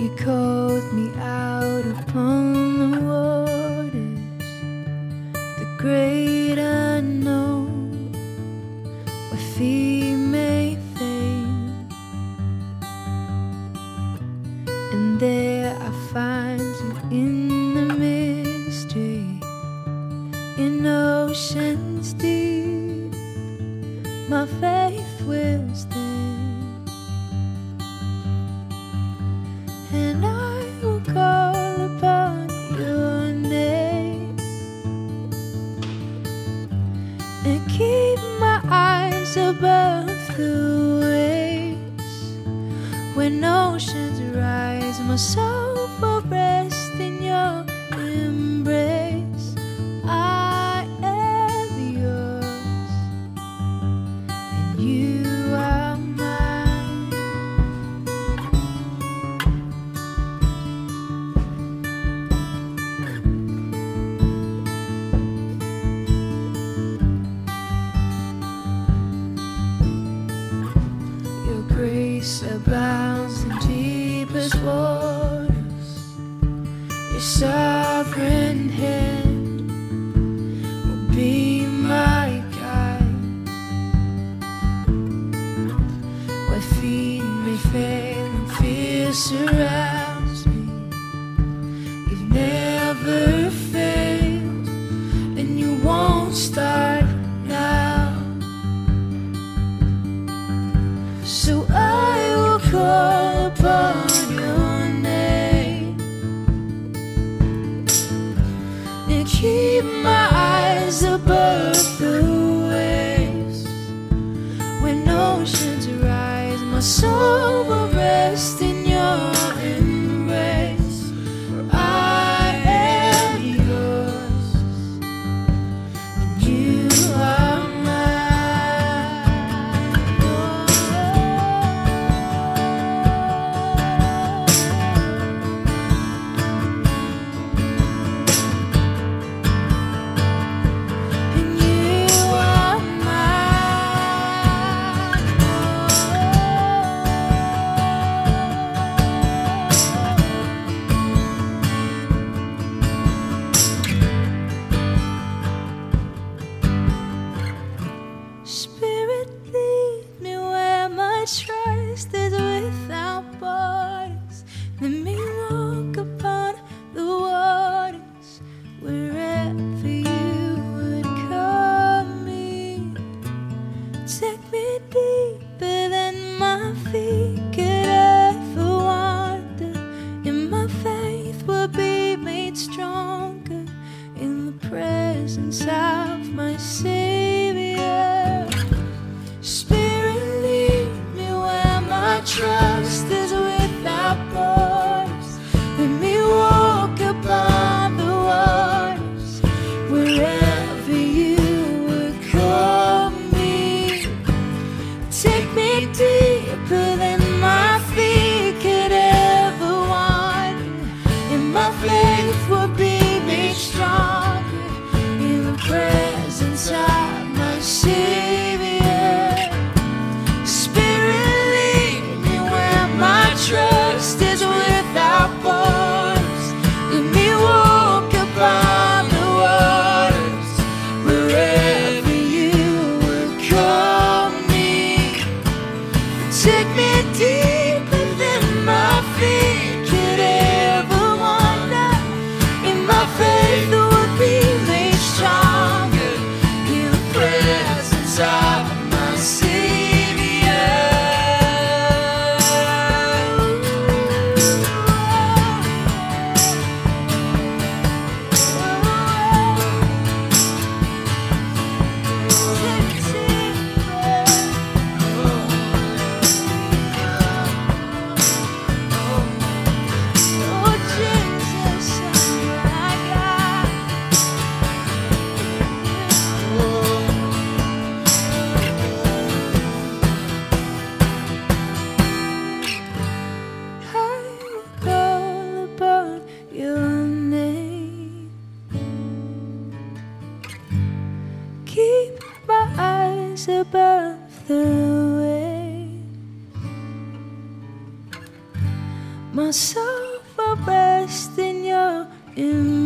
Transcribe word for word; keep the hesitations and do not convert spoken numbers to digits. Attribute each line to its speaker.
Speaker 1: You called me out upon the waters, the great unknown, where feet may fail. And there I find you in the mystery, in oceans deep. My faith will stand, and I will call upon your name and keep my eyes above the waves. When oceans rise, my soul will rest in your embrace. I am yours, and you are mine. Your grace abounds in deepest waters. Your sovereign hand will be my guide. Where feet may fail and fear surrounds me, you've never failed, and you won't start now. So I will call upon your name and keep my eyes above the waves. When oceans rise, my soul will rest in your embrace. For I am yours, and you are Spirit, lead me where my trust is without borders. Let me walk upon the waters wherever you would call me. Take me deeper than my feet could ever wander, and my faith will be made stronger in the presence of my Savior. Spirit, lead me where my trust is without borders. Let me walk upon the waters wherever you would call me. Take me deeper than my feet could ever wander, and my faith will be made stronger in the presence of my Savior. Spirit, lead me where my trust is without borders. Let me walk upon the waters wherever you would call me. Take me deeper than my feet could ever wander, and my faith would be made stronger in the presence of my Savior. Oh, Jesus, my God. I will call upon your name. Keep my eyes above the waves. My soul rest in your embrace.